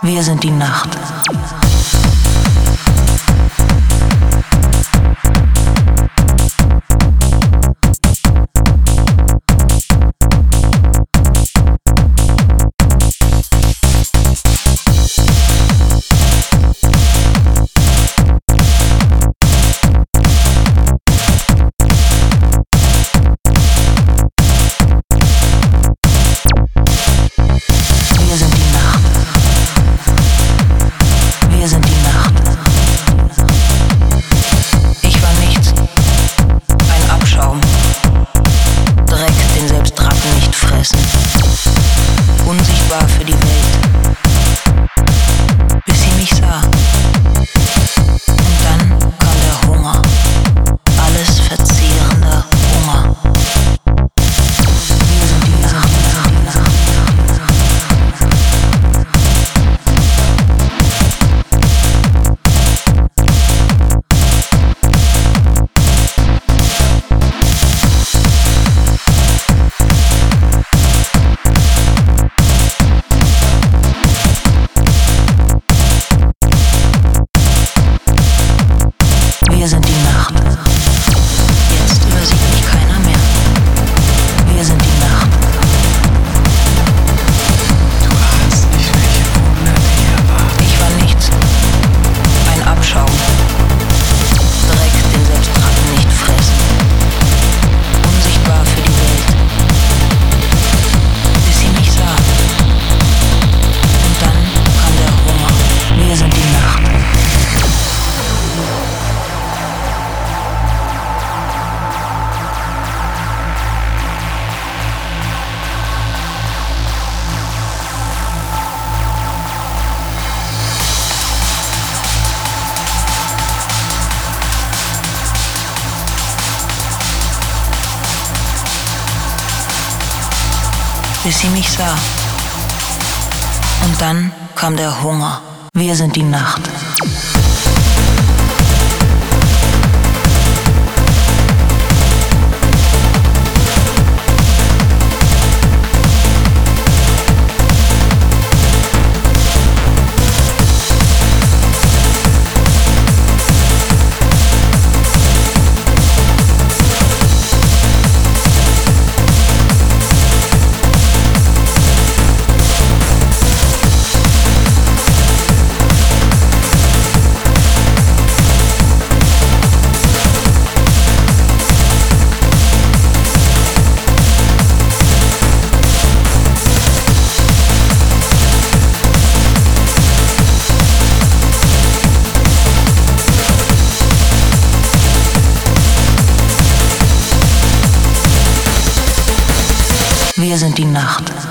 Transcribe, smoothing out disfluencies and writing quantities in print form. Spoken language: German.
Wir sind die Nacht. Unsichtbar für die Welt, bis sie mich sah. Und dann kam der Hunger, alles verzehrender Hunger. Wir sind die Nacht. Wir sind die Nacht. Jetzt übersieht mich keiner mehr. Wir sind die Nacht. Du ahnst nicht, welche Wunder dir erwarten. Ich war nichts. Ein Abschaum. Dreck, den selbst Ratten nicht fressen. Unsichtbar für die Welt. Bis sie mich sah. Und dann kam der Hunger. Wir sind die Nacht. Bis sie mich sah. Und dann kam der Hunger. Wir sind die Nacht. Wir sind die Nacht.